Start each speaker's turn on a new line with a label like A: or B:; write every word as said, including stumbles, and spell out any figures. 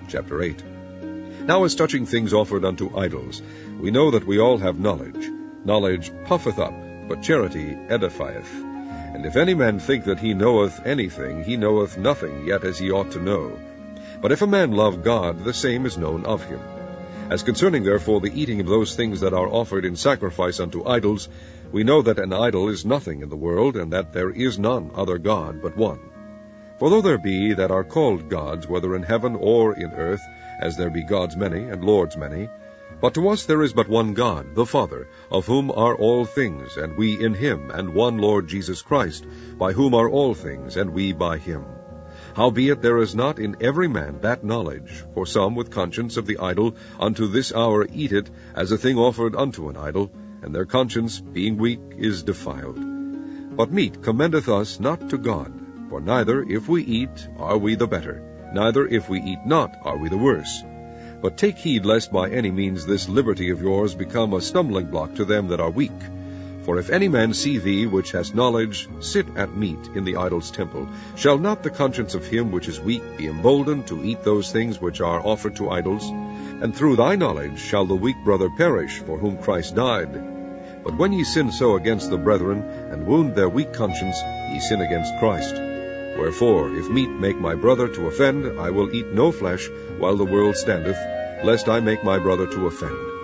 A: chapter eight. Now as touching things offered unto idols, we know that we all have knowledge. Knowledge puffeth up, but charity edifieth. And if any man think that he knoweth anything, he knoweth nothing yet as he ought to know. But if a man love God, the same is known of him. As concerning therefore the eating of those things that are offered in sacrifice unto idols, we know that an idol is nothing in the world, and that there is none other God but one. For though there be that are called gods, whether in heaven or in earth, as there be gods many, and lords many, but to us there is but one God, the Father, of whom are all things, and we in him, and one Lord Jesus Christ, by whom are all things, and we by him. Howbeit there is not in every man that knowledge, for some with conscience of the idol unto this hour eat it as a thing offered unto an idol, and their conscience, being weak, is defiled. But meat commendeth us not to God, for neither if we eat are we the better, neither if we eat not are we the worse. But take heed lest by any means this liberty of yours become a stumbling block to them that are weak. For if any man see thee, which hast knowledge, sit at meat in the idol's temple, shall not the conscience of him which is weak be emboldened to eat those things which are offered to idols? And through thy knowledge shall the weak brother perish, for whom Christ died. But when ye sin so against the brethren, and wound their weak conscience, ye sin against Christ. Wherefore, if meat make my brother to offend, I will eat no flesh while the world standeth, lest I make my brother to offend.